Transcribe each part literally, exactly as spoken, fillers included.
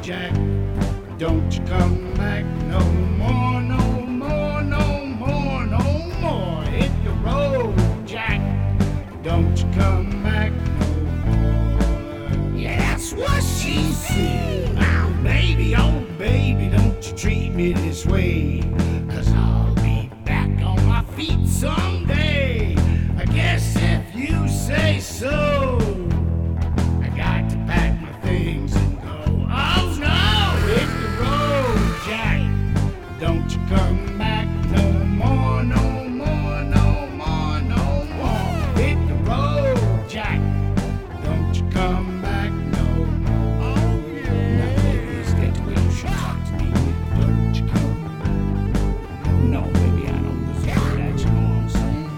Jack. Don't you come back no more, no more, no more, no more. Hit the road, Jack. Don't you come back no more. Yeah, that's what she said. Now, baby, oh baby, don't you treat me this way. Cause I'll be back on my feet someday. I guess if you say so. I got to pack my things and go. Oh no, hit the road, Jack. Don't you come back no more, no more, no more, no more. Hit the road, Jack. Don't you come back no more. Oh yeah. Now baby, let's get to where you should talk to me. Don't you come back. No, baby, I don't deserve that, you know what I'm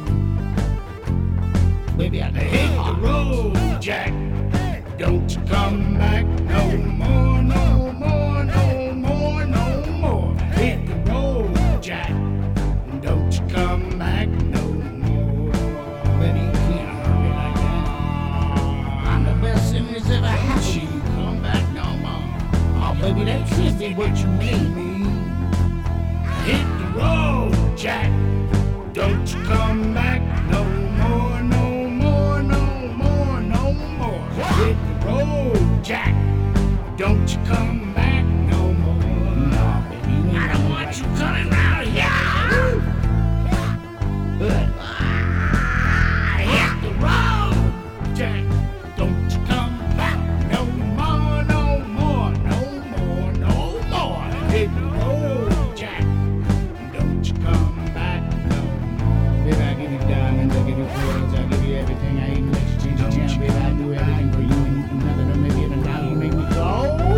saying? Baby, I can hit the road, Jack. Don't you come back no more, no more, no more, no more. Hit the road, Jack. Don't you come back no more. Baby, you can't hurt me like that. I'm the best thing that's ever happened. You come back no more. Oh, baby, that can't be what you mean. Hit the road, Jack. Don't you come back no more, no more, no more, no more. Hit the road, Jack. Don't you come back no more. No, baby, I don't want you coming round here. Ah, hit the road, Jack. Don't you come back no more, no more, no more, no more. Hit the road, Jack. Don't you come back no more. Baby, I give you diamonds, I give you pearls, I give you everything. I even let you change your channel, baby. I do everything for you, and you do nothing to make it, and now you make me go.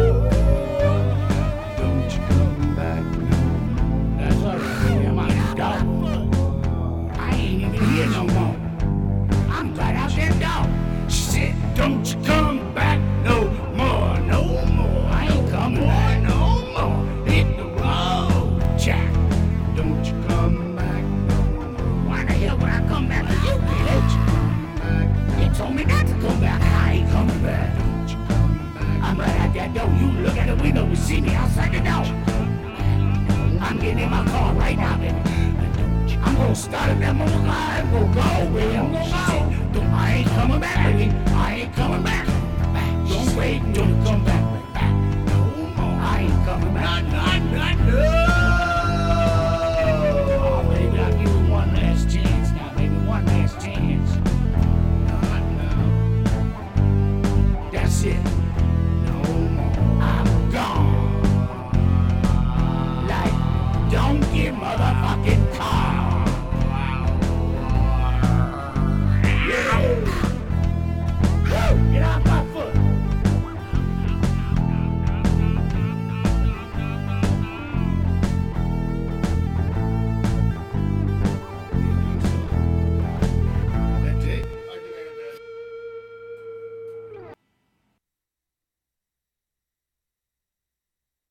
Don't you come back no more. That's all right, baby. I'm out the door. I ain't even here no more. I'm right out that door. She said, don't you come back no more, no more. I ain't coming back no more. Hit the road, Jack. Don't you come back no more. Why the hell would I come back to you, bitch? You told me not to come back, and I ain't coming back. Don't you come back. I'm right out that door. You look at the window and see me outside the door. I'm getting in my car right now, baby. I'm gonna start up that motor car and go go, baby. I'm gonna go. Don't- I ain't coming back, baby. I ain't coming back. Don't wait until you come back. back. No more. I ain't coming back.